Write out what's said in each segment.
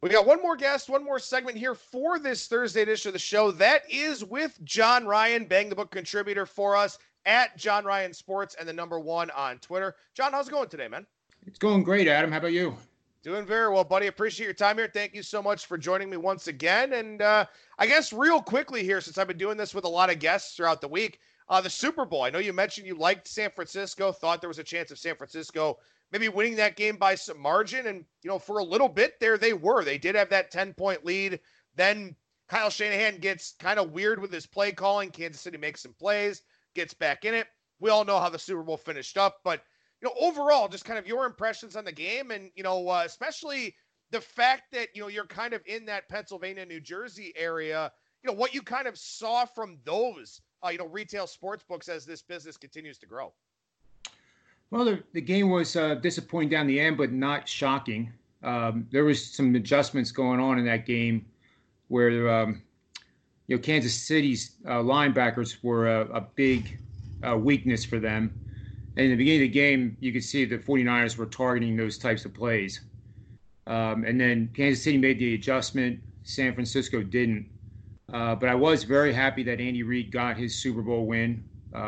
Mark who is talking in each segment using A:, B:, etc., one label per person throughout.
A: We got one more guest, one more segment here for this Thursday edition of the show. That is with John Ryan, Bang the Book contributor for us at John Ryan Sports and the number one on Twitter. John, how's it going today, man?
B: It's going great, Adam. How about you?
A: Doing very well, buddy. Appreciate your time here. Thank you so much for joining me once again. And I guess real quickly here, since I've been doing this with a lot of guests throughout the week, the Super Bowl. I know you mentioned you liked San Francisco, thought there was a chance of San Francisco maybe winning that game by some margin. And, for a little bit there, they were. They did have that 10-point lead. Then Kyle Shanahan gets kind of weird with his play calling. Kansas City makes some plays, gets back in it. We all know how the Super Bowl finished up. But, overall, just kind of your impressions on the game and, especially the fact that, you're kind of in that Pennsylvania, New Jersey area, what you kind of saw from those, retail sports books as this business continues to grow.
B: Well, the game was disappointing down the end, but not shocking. There was some adjustments going on in that game where, Kansas City's linebackers were a big weakness for them. And in the beginning of the game, you could see the 49ers were targeting those types of plays. And then Kansas City made the adjustment. San Francisco didn't. But I was very happy that Andy Reid got his Super Bowl win.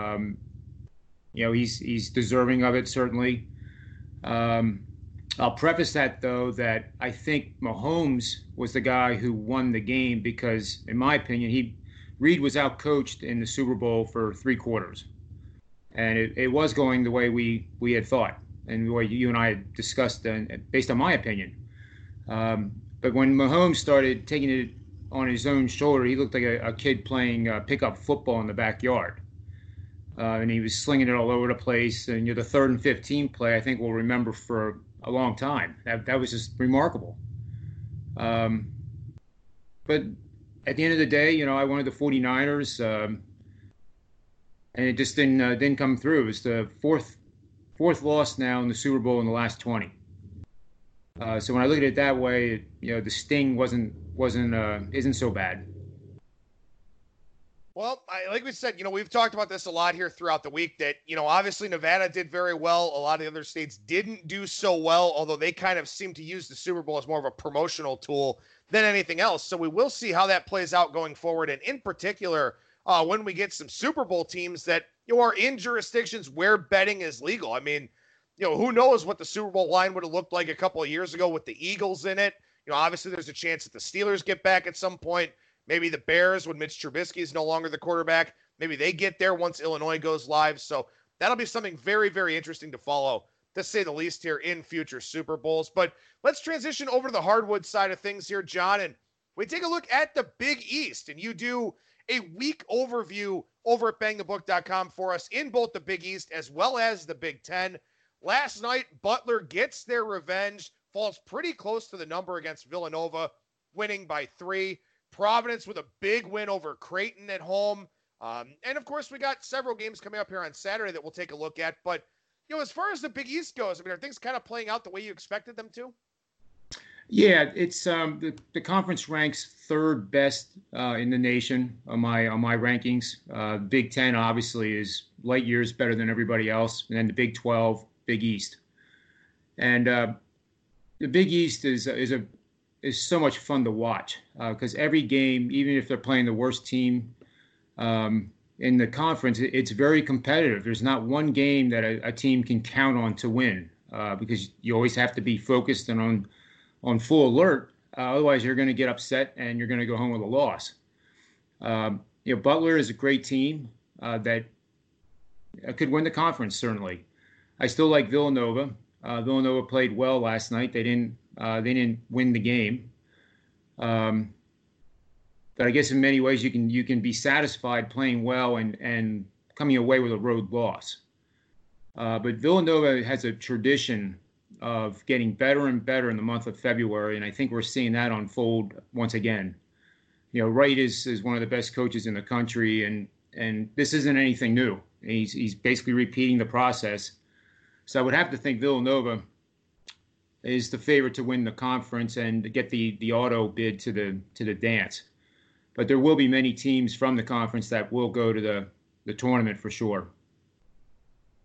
B: He's deserving of it, certainly. I'll preface that, though, that I think Mahomes was the guy who won the game because, in my opinion, Reid was outcoached in the Super Bowl for 3 quarters. And it was going the way we had thought and the way you and I had discussed based on my opinion. But when Mahomes started taking it on his own shoulder, he looked like a kid playing pickup football in the backyard. And he was slinging it all over the place. And the 3rd and 15 play, I think we'll remember for a long time. That was just remarkable. But at the end of the day, I wanted the 49ers, and it just didn't come through. It was the fourth loss now in the Super Bowl in the last 20. So when I look at it that way, the sting isn't so bad.
A: Well, like we said, we've talked about this a lot here throughout the week that, obviously Nevada did very well. A lot of the other states didn't do so well, although they kind of seem to use the Super Bowl as more of a promotional tool than anything else. So we will see how that plays out going forward. And in particular, when we get some Super Bowl teams that are in jurisdictions where betting is legal. I mean, who knows what the Super Bowl line would have looked like a couple of years ago with the Eagles in it. Obviously there's a chance that the Steelers get back at some point. Maybe the Bears, when Mitch Trubisky is no longer the quarterback, maybe they get there once Illinois goes live. So that'll be something very, very interesting to follow, to say the least, here in future Super Bowls. But let's transition over to the hardwood side of things here, John. And we take a look at the Big East. And you do a week overview over at bangthebook.com for us in both the Big East as well as the Big Ten. Last night, Butler gets their revenge, falls pretty close to the number against Villanova, winning by 3. Providence with a big win over Creighton at home. And, of course, we got several games coming up here on Saturday that we'll take a look at. But, as far as the Big East goes, are things kind of playing out the way you expected them to?
B: Yeah, it's the conference ranks 3rd best in the nation on my rankings. Big Ten, obviously, is light years better than everybody else. And then the Big 12, Big East. And the Big East is so much fun to watch because every game, even if they're playing the worst team in the conference, it's very competitive. There's not one game that a team can count on to win because you always have to be focused and on full alert. Otherwise, you're going to get upset and you're going to go home with a loss. Butler is a great team that could win the conference, certainly. I still like Villanova. Villanova played well last night. They didn't win the game. But I guess in many ways you can be satisfied playing well and coming away with a road loss. But Villanova has a tradition of getting better and better in the month of February, and I think we're seeing that unfold once again. Wright is one of the best coaches in the country, and this isn't anything new. He's basically repeating the process. So I would have to think Villanova is the favorite to win the conference and to get the auto bid to the dance. But there will be many teams from the conference that will go to the tournament for sure.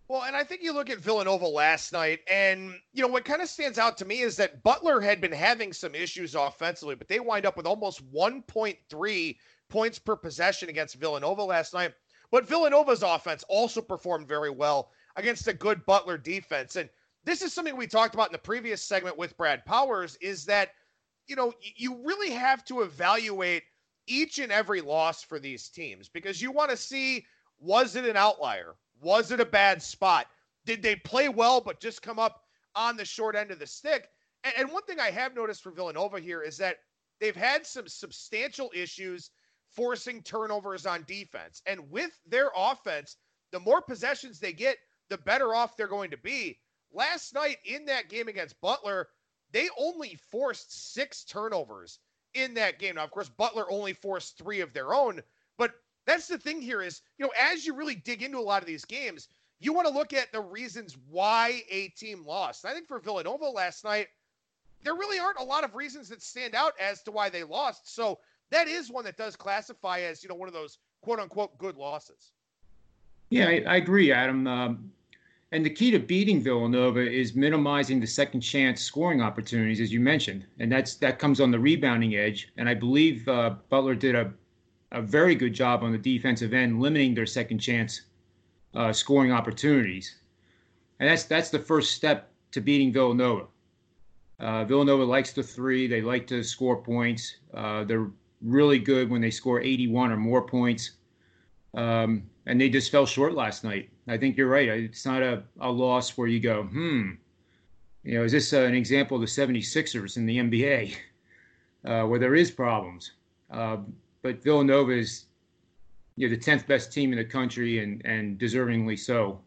A: Well, and I think you look at Villanova last night, and what kind of stands out to me is that Butler had been having some issues offensively, but they wind up with almost 1.3 points per possession against Villanova last night. But Villanova's offense also performed very well against a good Butler defense. And this is something we talked about in the previous segment with Brad Powers, is that you really have to evaluate each and every loss for these teams, because you want to see, was it an outlier? Was it a bad spot? Did they play well but just come up on the short end of the stick? And one thing I have noticed for Villanova here is that they've had some substantial issues forcing turnovers on defense. And with their offense, the more possessions they get, the better off they're going to be. Last night in that game against Butler, they only forced 6 turnovers in that game. Now, of course, Butler only forced 3 of their own, but that's the thing here is, as you really dig into a lot of these games, you want to look at the reasons why a team lost. I think for Villanova last night, there really aren't a lot of reasons that stand out as to why they lost. So that is one that does classify as, one of those quote unquote good losses.
B: Yeah, I agree, Adam. And the key to beating Villanova is minimizing the second chance scoring opportunities, as you mentioned. And that comes on the rebounding edge. And I believe Butler did a very good job on the defensive end, limiting their second chance scoring opportunities. And that's the first step to beating Villanova. Villanova likes the three. They like to score points. They're really good when they score 81 or more points. And they just fell short last night. I think you're right. It's not a loss where you go, is this an example of the 76ers in the NBA where there is problems? But Villanova is, the 10th best team in the country and deservingly so.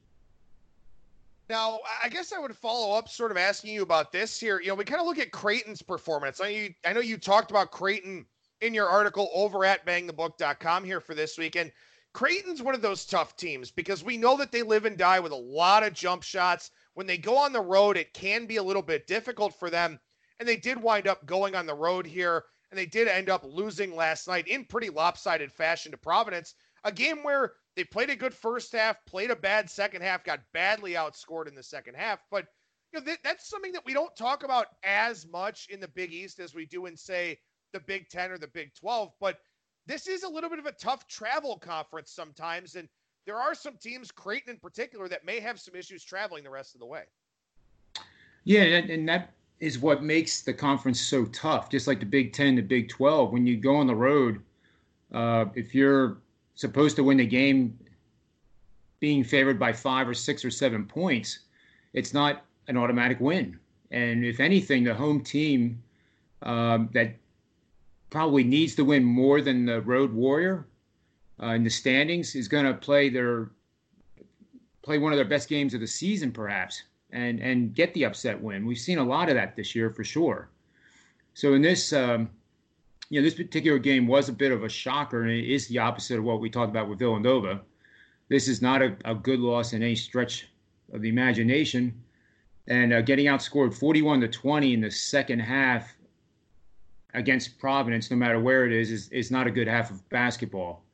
A: Now, I guess I would follow up sort of asking you about this here. We kind of look at Creighton's performance. I know you talked about Creighton in your article over at bangthebook.com here for this week. And Creighton's one of those tough teams because we know that they live and die with a lot of jump shots. When they go on the road, it can be a little bit difficult for them. And they did wind up going on the road here. And they did end up losing last night in pretty lopsided fashion to Providence, a game where they played a good first half, played a bad second half, got badly outscored in the second half. But that's something that we don't talk about as much in the Big East as we do in, say, the Big 10 or the Big 12. But this is a little bit of a tough travel conference sometimes. And there are some teams, Creighton in particular, that may have some issues traveling the rest of the way.
B: Yeah, and that is what makes the conference so tough, just like the Big 10, the Big 12. When you go on the road, if you're supposed to win the game being favored by 5 or 6 or 7 points, it's not an automatic win. And if anything, the home team that probably needs to win more than the road warrior in the standings is going to play one of their best games of the season, perhaps. And get the upset win. We've seen a lot of that this year for sure. So in this, this particular game was a bit of a shocker, and it is the opposite of what we talked about with Villanova. This is not a good loss in any stretch of the imagination. And getting outscored 41-20 in the second half against Providence, no matter where it is not a good half of basketball.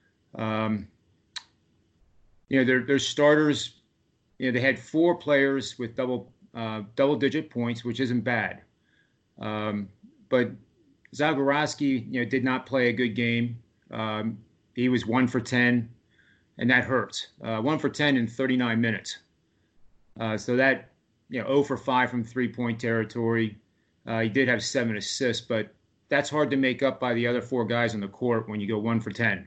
B: Their starters. They had 4 players with double-digit points, which isn't bad. But Zagorowski, did not play a good game. He was 1 for 10, and that hurts. 1 for 10 in 39 minutes. So that, 0 for 5 from three-point territory. He did have 7 assists, but that's hard to make up by the other 4 guys on the court when you go 1 for 10.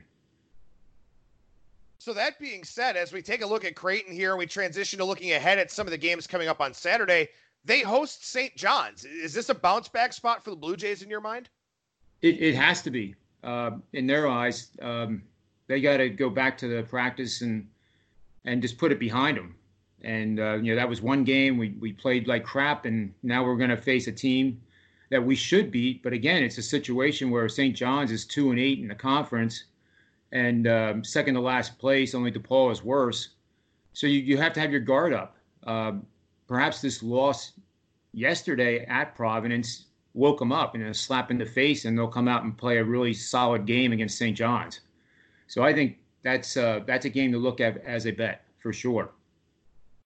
A: So that being said, as we take a look at Creighton here and we transition to looking ahead at some of the games coming up on Saturday, they host St. John's. Is this a bounce back spot for the Blue Jays in your mind?
B: It has to be. In their eyes, they got to go back to the practice and just put it behind them. And, that was one game. We played like crap, and now we're going to face a team that we should beat. But again, it's a situation where St. John's is 2-8 in the conference. And second to last place, only DePaul is worse. So you have to have your guard up. Perhaps this loss yesterday at Providence woke them up and a slap in the face, and they'll come out and play a really solid game against St. John's. So I think that's a game to look at as a bet for sure.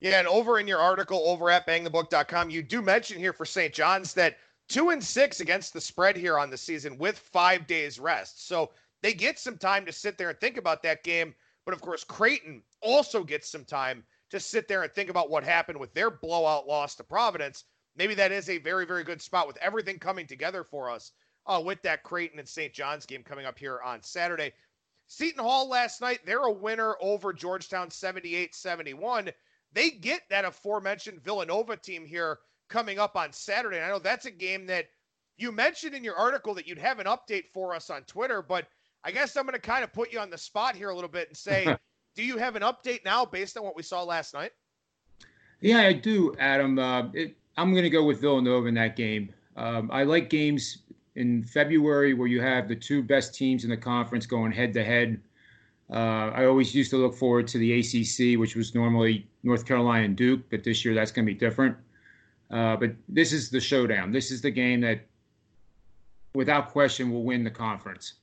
A: Yeah, and over in your article over at bangthebook.com, you do mention here for St. John's that 2-6 against the spread here on the season with 5 days rest. So they get some time to sit there and think about that game. But of course, Creighton also gets some time to sit there and think about what happened with their blowout loss to Providence. Maybe that is a very, very good spot with everything coming together for us with that Creighton and St. John's game coming up here on Saturday. Seton Hall last night, they're a winner over Georgetown 78-71. They get that aforementioned Villanova team here coming up on Saturday. And I know that's a game that you mentioned in your article that you'd have an update for us on Twitter, but I guess I'm going to kind of put you on the spot here a little bit and say, do you have an update now based on what we saw last night?
B: Yeah, I do, Adam. I'm going to go with Villanova in that game. I like games in February where you have the two best teams in the conference going head-to-head. I always used to look forward to the ACC, which was normally North Carolina and Duke, but this year that's going to be different. But this is the showdown. This is the game that, without question, will win the conference.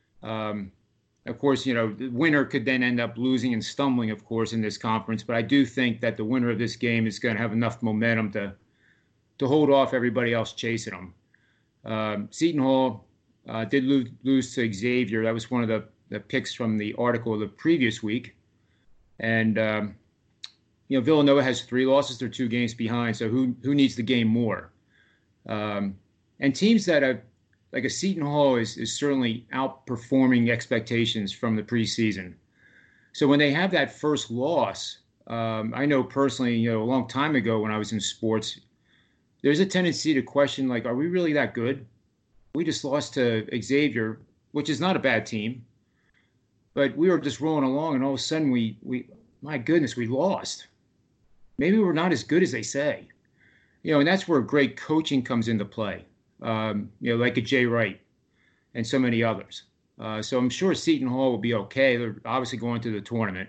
B: Of course, the winner could then end up losing and stumbling, of course, in this conference. But I do think that the winner of this game is going to have enough momentum to hold off everybody else chasing them. Seton Hall did lose to Xavier. That was one of the picks from the article the previous week. And, Villanova has 3 losses. They're 2 games behind. So who needs the game more? And teams that have, like a Seton Hall is certainly outperforming expectations from the preseason. So when they have that first loss, I know personally, a long time ago when I was in sports, there's a tendency to question, like, are we really that good? We just lost to Xavier, which is not a bad team. But we were just rolling along, and all of a sudden, we my goodness, we lost. Maybe we're not as good as they say. And that's where great coaching comes into play. Like a Jay Wright and so many others. So I'm sure Seton Hall will be okay. They're obviously going to the tournament.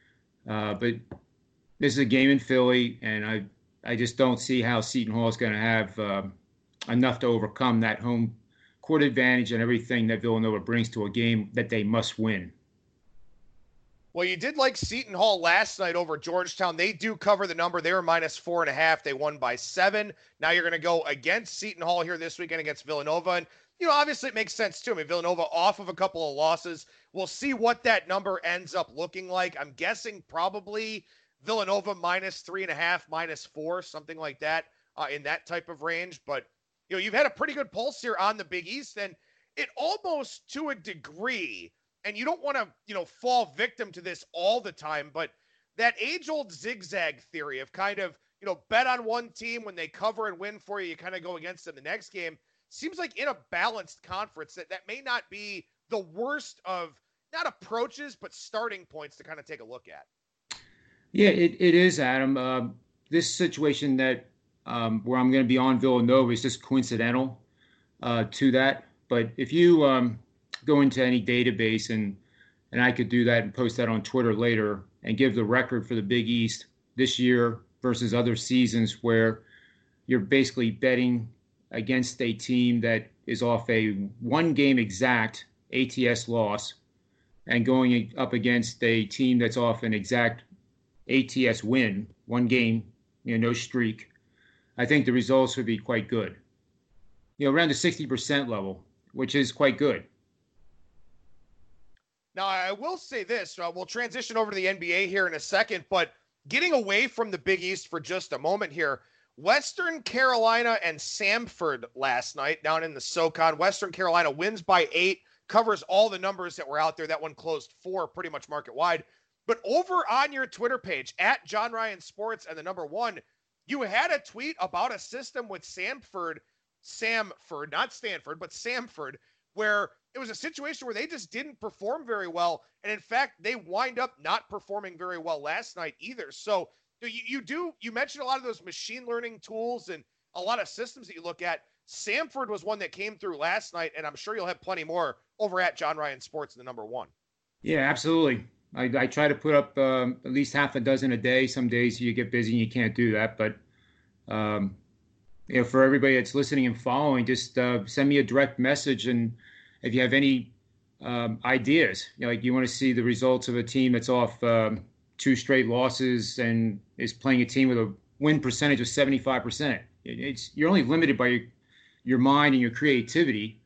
B: But this is a game in Philly, and I just don't see how Seton Hall is going to have enough to overcome that home court advantage and everything that Villanova brings to a game that they must win.
A: Well, you did like Seton Hall last night over Georgetown. They do cover the number. They were -4.5. They won by 7. Now you're going to go against Seton Hall here this weekend against Villanova. And, obviously it makes sense too. I mean, Villanova off of a couple of losses. We'll see what that number ends up looking like. I'm guessing probably Villanova -3.5, -4, something like that, in that type of range. But, you've had a pretty good pulse here on the Big East, and it almost, to a degree, and you don't want to, fall victim to this all the time, but that age-old zigzag theory of kind of, bet on one team when they cover and win for you, you kind of go against them the next game, seems like in a balanced conference that may not be the worst of, not approaches, but starting points to kind of take a look at.
B: Yeah, it is, Adam. This situation that where I'm going to be on Villanova is just coincidental to that. But if you go into any database, and I could do that and post that on Twitter later and give the record for the Big East this year versus other seasons where you're basically betting against a team that is off a 1-game exact ATS loss and going up against a team that's off an exact ATS win, 1 game, no streak. I think the results would be quite good. Around the 60% level, which is quite good.
A: Now, I will say this. We'll transition over to the NBA here in a second, but getting away from the Big East for just a moment here, Western Carolina and Samford last night down in the SoCon. Western Carolina wins by 8, covers all the numbers that were out there. That one closed 4, pretty much market wide. But over on your Twitter page, at John Ryan Sports and the number 1, you had a tweet about a system with Samford, not Stanford, but Samford, where it was a situation where they just didn't perform very well. And in fact, they wind up not performing very well last night either. So you mentioned a lot of those machine learning tools and a lot of systems that you look at. Samford was one that came through last night, and I'm sure you'll have plenty more over at John Ryan Sports in the number 1.
B: Yeah, absolutely. I try to put up at least half a dozen a day. Some days you get busy and you can't do that. But, for everybody that's listening and following, just send me a direct message. And if you have any ideas, like you want to see the results of a team that's off 2 straight losses and is playing a team with a win percentage of 75%. You're only limited by your mind and your creativity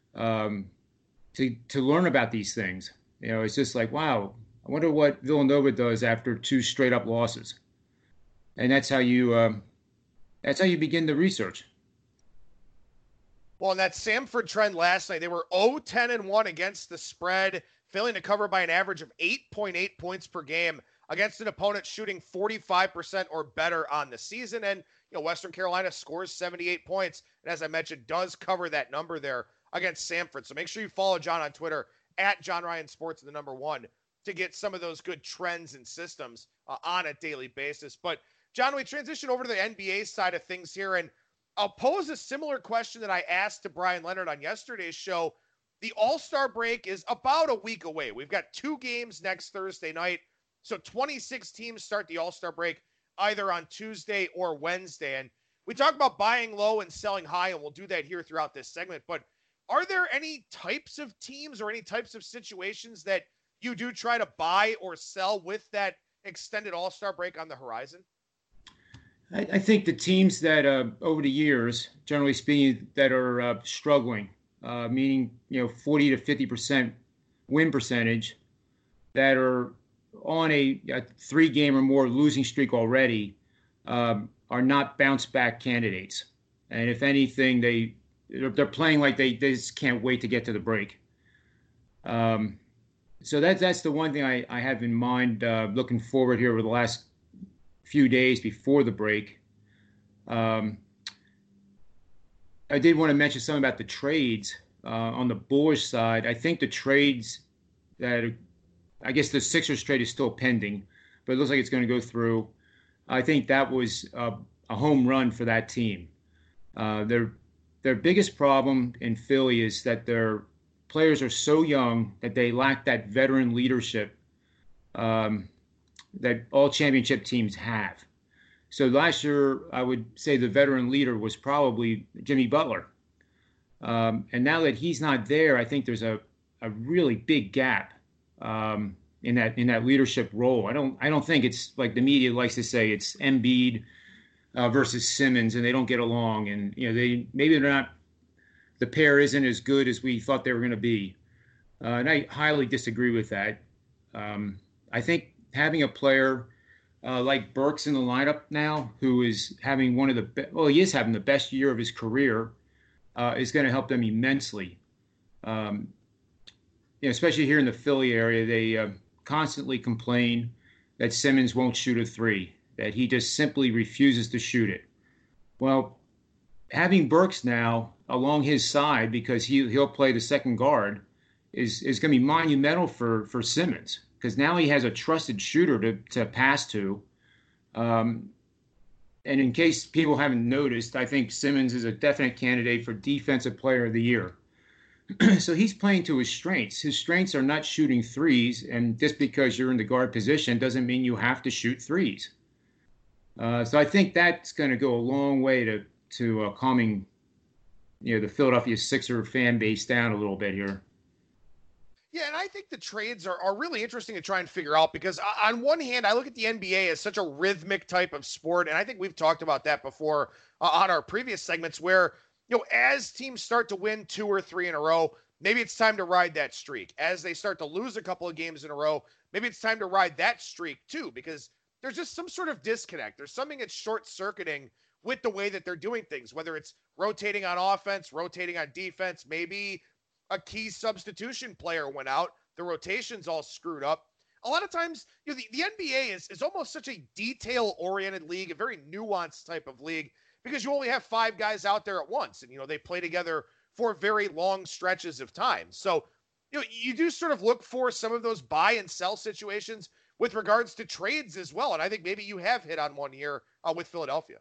B: to learn about these things. It's just like, wow, I wonder what Villanova does after 2 straight up losses, and that's how you begin the research.
A: Well, in that Samford trend last night, they were 0-10-1 against the spread, failing to cover by an average of 8.8 points per game against an opponent shooting 45% or better on the season. And, Western Carolina scores 78 points. And as I mentioned, does cover that number there against Samford. So make sure you follow John on Twitter at John Ryan Sports, the number 1, to get some of those good trends and systems on a daily basis. But John, we transition over to the NBA side of things here, and I'll pose a similar question that I asked to Brian Leonard on yesterday's show. The All-Star break is about a week away. We've got 2 games next Thursday night. So 26 teams start the All-Star break either on Tuesday or Wednesday. And we talk about buying low and selling high, and we'll do that here throughout this segment. But are there any types of teams or any types of situations that you do try to buy or sell with that extended All-Star break on the horizon?
B: I think the teams that over the years, generally speaking, that are struggling, meaning 40 to 50% win percentage, that are on a 3-game or more losing streak already, are not bounce back candidates. And if anything, they're playing like they just can't wait to get to the break. So that's the one thing I have in mind looking forward here over the last few days before the break. I did want to mention something about the trades on the Bullish side. I think the trades I guess the Sixers trade is still pending, but it looks like it's going to go through. I think that was a home run for that team. Their biggest problem in Philly is that their players are so young that they lack that veteran leadership that all championship teams have. So last year, I would say the veteran leader was probably Jimmy Butler. And now that he's not there, I think there's a really big gap in that leadership role. I don't think it's like the media likes to say it's Embiid versus Simmons and they don't get along, and the pair isn't as good as we thought they were going to be. And I highly disagree with that. I think having a player like Burks in the lineup now, who is having he is having the best year of his career, is going to help them immensely. Especially here in the Philly area, they constantly complain that Simmons won't shoot a 3, that he just simply refuses to shoot it. Well, having Burks now along his side, because he'll play the second guard, is going to be monumental for Simmons, because now he has a trusted shooter to pass to. And in case people haven't noticed, I think Simmons is a definite candidate for Defensive Player of the Year. So he's playing to his strengths. His strengths are not shooting 3s, and just because you're in the guard position doesn't mean you have to shoot 3s. So I think that's going to go a long way to calming the Philadelphia Sixer fan base down a little bit here.
A: Yeah, and I think the trades are really interesting to try and figure out, because on one hand, I look at the NBA as such a rhythmic type of sport, and I think we've talked about that before on our previous segments, where as teams start to win 2 or 3 in a row, maybe it's time to ride that streak. As they start to lose a couple of games in a row, maybe it's time to ride that streak too, because there's just some sort of disconnect. There's something that's short-circuiting with the way that they're doing things, whether it's rotating on offense, rotating on defense, maybe a key substitution player went out, the rotation's all screwed up. A lot of times, the NBA is almost such a detail-oriented league, a very nuanced type of league, because you only have 5 guys out there at once, and they play together for very long stretches of time. So you do sort of look for some of those buy and sell situations with regards to trades as well, and I think maybe you have hit on one here with Philadelphia.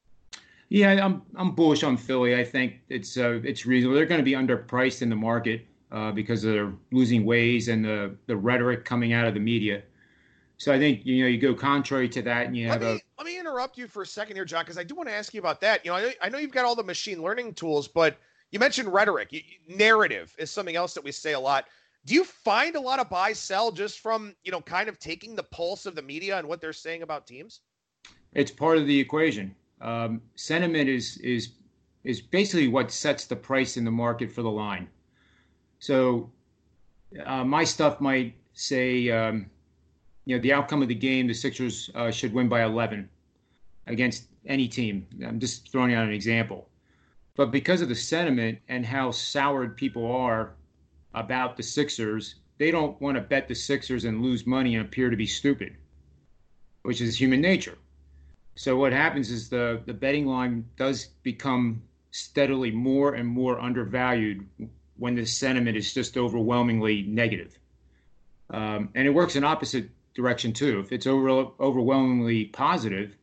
B: Yeah, I'm bullish on Philly. I think it's reasonable. They're going to be underpriced in the market because of their losing ways and the rhetoric coming out of the media. So I think you go contrary to that, and
A: Let me interrupt you for a second here, John, because I do want to ask you about that. I know you've got all the machine learning tools, but you mentioned rhetoric. Narrative is something else that we say a lot. Do you find a lot of buy sell just from, kind of taking the pulse of the media and what they're saying about teams?
B: It's part of the equation. Sentiment is basically what sets the price in the market for the line. So my stuff might say, the outcome of the game, the Sixers should win by 11 against any team. I'm just throwing out an example. But because of the sentiment and how soured people are about the Sixers, they don't want to bet the Sixers and lose money and appear to be stupid, which is human nature. So what happens is the betting line does become steadily more and more undervalued when the sentiment is just overwhelmingly negative. And it works in opposite direction too. If it's overwhelmingly positive,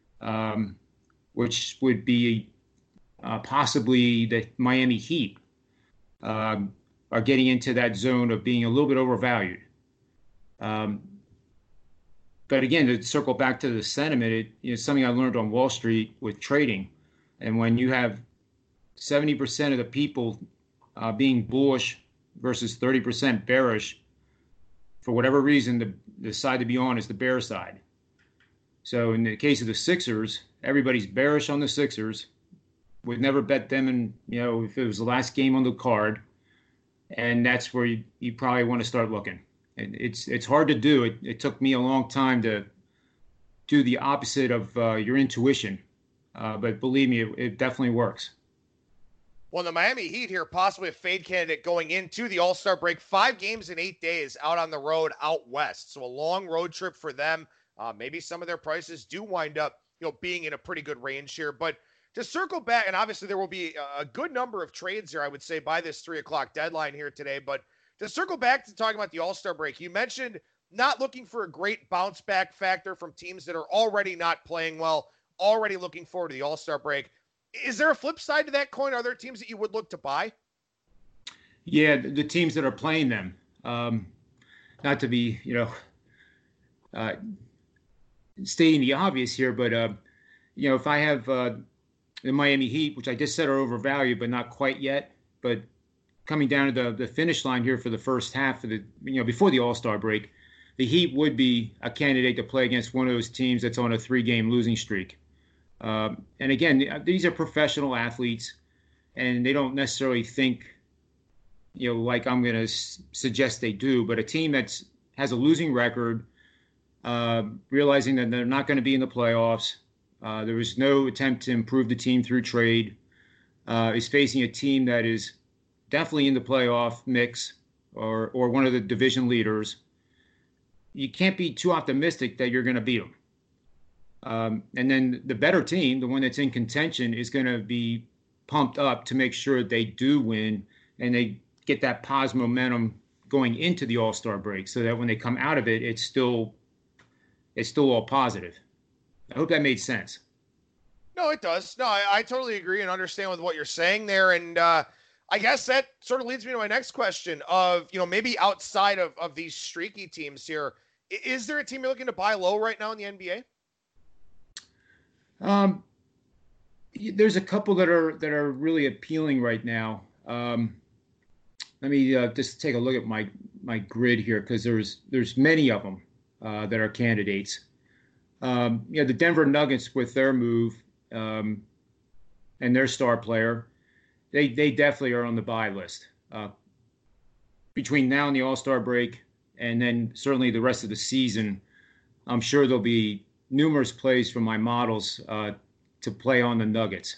B: which would be possibly the Miami Heat are getting into that zone of being a little bit overvalued. But again, to circle back to the sentiment, it's something I learned on Wall Street with trading. And when you have 70% of the people being bullish versus 30% bearish, for whatever reason, the side to be on is the bear side. So in the case of the Sixers, everybody's bearish on the Sixers. Would never bet them, and if it was the last game on the card, and that's where you probably want to start looking. And it's hard to do. It took me a long time to do the opposite of your intuition, but believe me, it definitely works.
A: Well, the Miami Heat here, possibly a fade candidate going into the All-Star break. 5 games in 8 days out on the road out west. So a long road trip for them. Maybe some of their prices do wind up, being in a pretty good range here. But to circle back, and obviously there will be a good number of trades here, I would say, by this 3 o'clock deadline here today. But to circle back to talking about the All-Star break, you mentioned not looking for a great bounce back factor from teams that are already not playing well, already looking forward to the All-Star break. Is there a flip side to that coin? Are there teams that you would look to buy?
B: Yeah, the teams that are playing them. Not to be, stating the obvious here, but, if I have the Miami Heat, which I just said are overvalued, but not quite yet, but coming down to the finish line here for the first half of before the All-Star break, the Heat would be a candidate to play against one of those teams that's on a 3-game losing streak. And again, these are professional athletes, and they don't necessarily think, like I'm going to suggest they do, but a team has a losing record, realizing that they're not going to be in the playoffs. There was no attempt to improve the team through trade, is facing a team that is definitely in the playoff mix or one of the division leaders. You can't be too optimistic that you're going to beat them. And then the better team, the one that's in contention, is going to be pumped up to make sure they do win and they get that positive momentum going into the All-Star break so that when they come out of it, it's still all positive. I hope that made sense.
A: No, it does. No, I totally agree and understand with what you're saying there. And I guess that sort of leads me to my next question of, maybe outside of these streaky teams here, is there a team you're looking to buy low right now in the NBA?
B: There's a couple that are really appealing right now. Let me just take a look at my grid here because there's many of them that are candidates. The Denver Nuggets with their move and their star player, they definitely are on the buy list. Between now and the All-Star break, and then certainly the rest of the season, I'm sure there'll be numerous plays from my models to play on the Nuggets.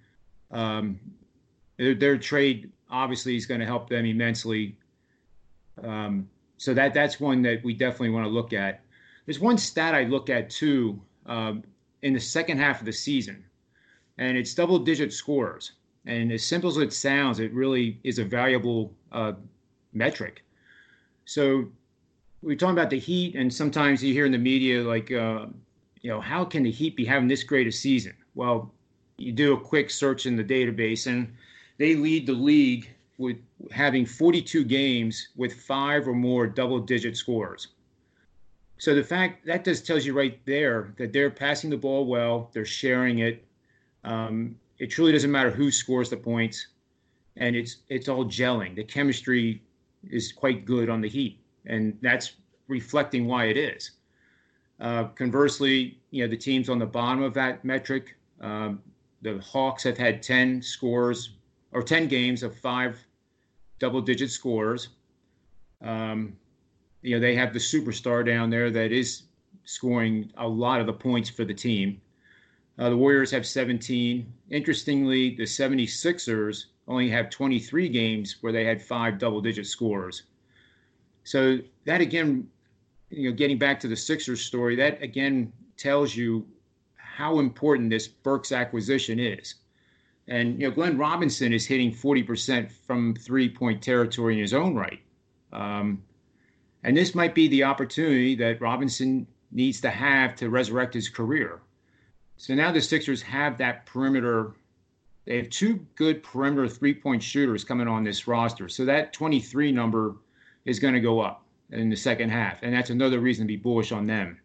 B: Their trade obviously is going to help them immensely. So that's one that we definitely want to look at. There's one stat I look at too in the second half of the season, and it's double-digit scorers. And as simple as it sounds, it really is a valuable metric. So we're talking about the Heat, and sometimes you hear in the media like, how can the Heat be having this great a season? Well, you do a quick search in the database, and they lead the league with having 42 games with 5 or more double-digit scores. So the fact that just tells you right there that they're passing the ball well, they're sharing it. It truly doesn't matter who scores the points, and it's all gelling. The chemistry is quite good on the Heat, and that's reflecting why it is. Conversely, the teams on the bottom of that metric, the Hawks have had 10 games of 5 double-digit scores. They have the superstar down there that is scoring a lot of the points for the team. The Warriors have 17. Interestingly, the 76ers only have 23 games where they had 5 double-digit scores. So that, again, getting back to the Sixers story, that, again, tells you how important this Burks acquisition is. And, Glenn Robinson is hitting 40% from three-point territory in his own right. And this might be the opportunity that Robinson needs to have to resurrect his career. So now the Sixers have that perimeter. They have 2 good perimeter three-point shooters coming on this roster. So that 23 number is going to go up in the second half. And that's another reason to be bullish on them.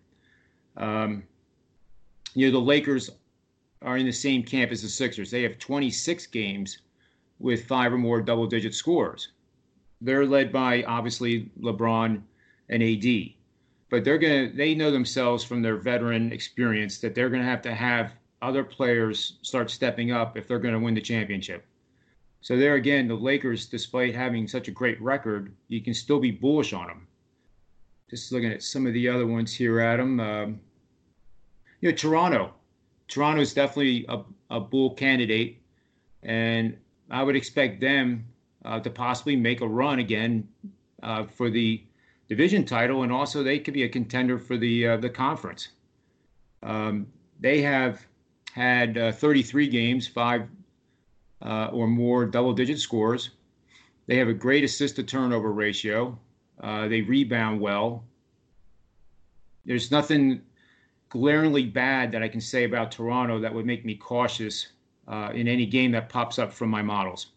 B: The Lakers are in the same camp as the Sixers. They have 26 games with 5 or more double-digit scores. They're led by, obviously, LeBron and AD. But they know themselves from their veteran experience that they're going to have other players start stepping up if they're going to win the championship. So there again, the Lakers, despite having such a great record, you can still be bullish on them. Just looking at some of the other ones here, Adam. Toronto. Toronto is definitely a bull candidate, and I would expect them to possibly make a run again for the division title, and also they could be a contender for the conference. They have had 33 games, 5 or more double-digit scores. They have a great assist-to-turnover ratio. They rebound well. There's nothing glaringly bad that I can say about Toronto that would make me cautious in any game that pops up from my models.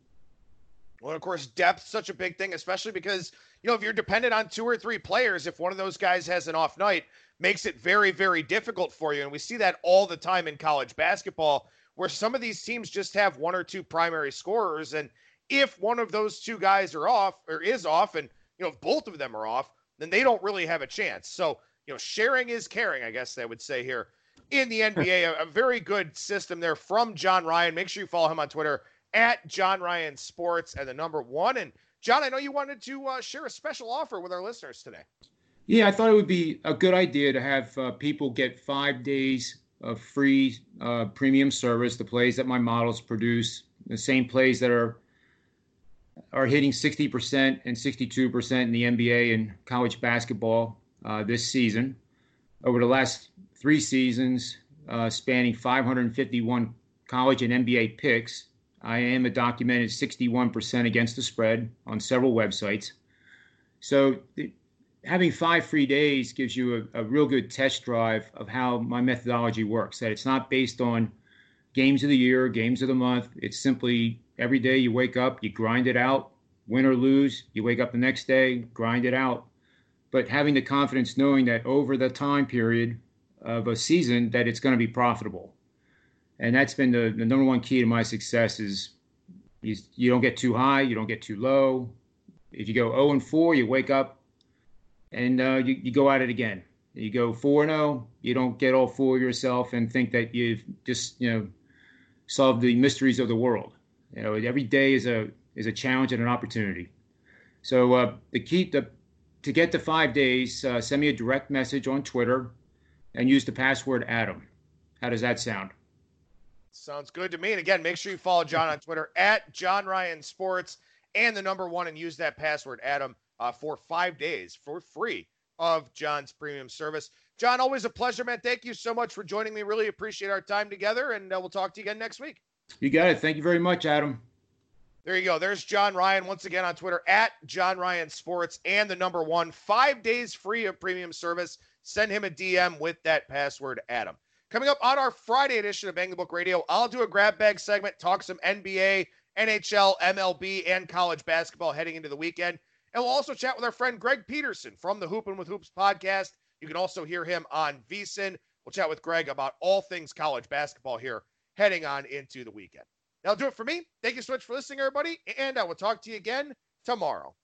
A: Well, of course, depth such a big thing, especially because, if you're dependent on 2 or 3 players, if one of those guys has an off night, makes it very, very difficult for you. And we see that all the time in college basketball, where some of these teams just have 1 or 2 primary scorers. And if one of those 2 guys are off or is off, and, if both of them are off, then they don't really have a chance. So, sharing is caring, I guess they would say here in the NBA. A very good system there from John Ryan. Make sure you follow him on Twitter at John Ryan Sports and the number 1. And John, I know you wanted to share a special offer with our listeners today.
B: Yeah, I thought it would be a good idea to have people get 5 days of free premium service, the plays that my models produce, the same plays that are hitting 60% and 62% in the NBA and college basketball this season. Over the last 3 seasons, spanning 551 college and NBA picks, I am a documented 61% against the spread on several websites. So having 5 free days gives you a real good test drive of how my methodology works, that it's not based on games of the year, games of the month. It's simply every day you wake up, you grind it out, win or lose, you wake up the next day, grind it out. But having the confidence knowing that over the time period of a season that it's going to be profitable. And that's been the number 1 key to my success is you don't get too high, you don't get too low. If you go 0-4, you wake up and you go at it again. You go 4-0, you don't get all full of yourself and think that you've just solved the mysteries of the world. Every day is a challenge and an opportunity. So the key to get to 5 days, send me a direct message on Twitter and use the password Adam. How does that sound?
A: Sounds good to me. And again, make sure you follow John on Twitter at John Ryan Sports and the number 1 and use that password Adam for 5 days for free of John's premium service. John, always a pleasure, man. Thank you so much for joining me. Really appreciate our time together, and we'll talk to you again next week.
B: You got it. Thank you very much, Adam.
A: There you go. There's John Ryan once again on Twitter at John Ryan Sports and the number 1. 5 days free of premium service. Send him a DM with that password Adam. Coming up on our Friday edition of Bang the Book Radio, I'll do a grab bag segment, talk some NBA, NHL, MLB, and college basketball heading into the weekend. And we'll also chat with our friend Greg Peterson from the Hoopin' with Hoops podcast. You can also hear him on VSiN. We'll chat with Greg about all things college basketball here heading on into the weekend. That'll do it for me. Thank you so much for listening, everybody, and I will talk to you again tomorrow.